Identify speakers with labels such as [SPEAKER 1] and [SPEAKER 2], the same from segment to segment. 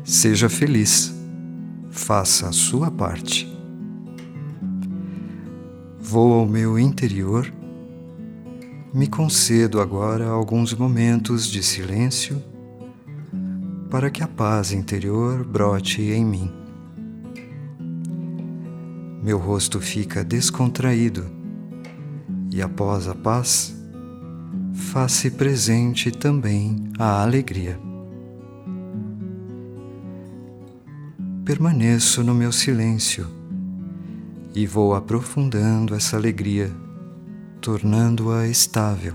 [SPEAKER 1] Seja feliz, faça a sua parte. Vou ao meu interior, me concedo agora alguns momentos de silêncio para que a paz interior brote em mim. Meu rosto fica descontraído e após a paz, faz-se presente também a alegria. Permaneço no meu silêncio e vou aprofundando essa alegria, tornando-a estável.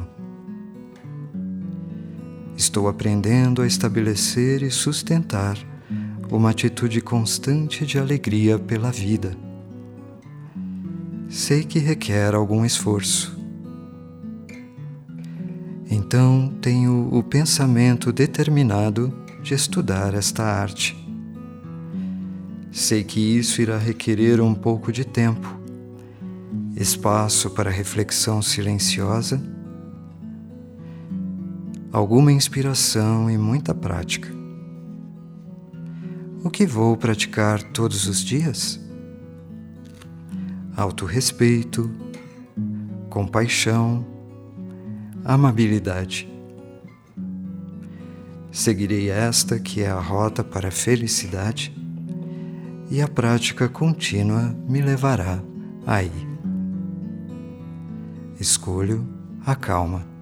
[SPEAKER 1] Estou aprendendo a estabelecer e sustentar uma atitude constante de alegria pela vida. Sei que requer algum esforço. Então tenho o pensamento determinado de estudar esta arte. Sei que isso irá requerer um pouco de tempo, espaço para reflexão silenciosa, alguma inspiração e muita prática. O que vou praticar todos os dias? Autorrespeito, compaixão, amabilidade. Seguirei esta que é a rota para a felicidade e a prática contínua me levará aí. Escolho a calma.